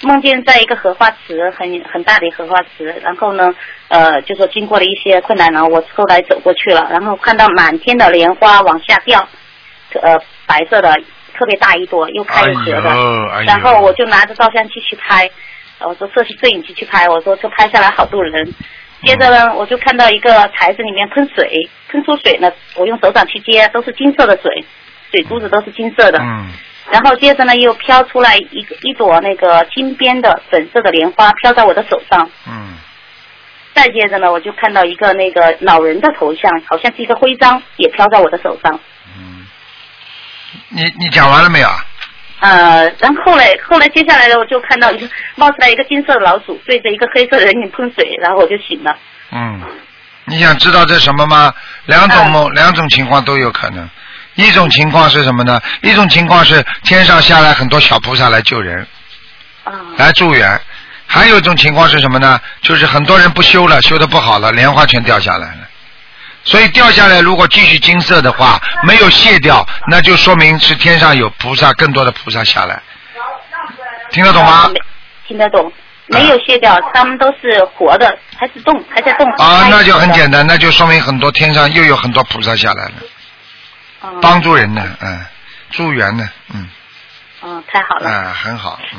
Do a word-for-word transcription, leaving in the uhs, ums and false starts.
梦见在一个荷花池，很很大的荷花池，然后呢，呃，就说经过了一些困难，然后我后来走过去了，然后看到满天的莲花往下掉，呃，白色的，特别大一朵，又开又合的， 哎、 然后我就拿着照相机去拍，我说摄摄影机去拍，我说这拍下来好多人。接着呢，我就看到一个台子里面喷水，喷出水呢，我用手掌去接，都是金色的水，水珠子都是金色的。 嗯。 然后接着呢，又飘出来一个一朵那个金边的粉色的莲花，飘在我的手上。 嗯。 再接着呢，我就看到一个那个老人的头像，好像是一个徽章，也飘在我的手上。 嗯。你你讲完了没有？ 呃，然后后来后来接下来呢，我就看到一个冒出来一个金色的老鼠对着一个黑色的人影喷水，然后我就醒了。 嗯，你想知道这什么吗？两种梦、呃，两种情况都有可能。一种情况是什么呢？一种情况是天上下来很多小菩萨来救人， 啊、 来助缘。还有一种情况是什么呢？就是很多人不修了，修得不好了，莲花全掉下来了。所以掉下来，如果继续金色的话，没有卸掉，那就说明是天上有菩萨，更多的菩萨下来。听得懂吗？ 啊、听得懂。没有卸掉，啊、他们都是活的，还是动，还在动。 啊，那就很简单，那就说明很多天上又有很多菩萨下来了， 啊、 帮助人呢，嗯，助缘呢，嗯。 嗯，太好了。 啊，很好。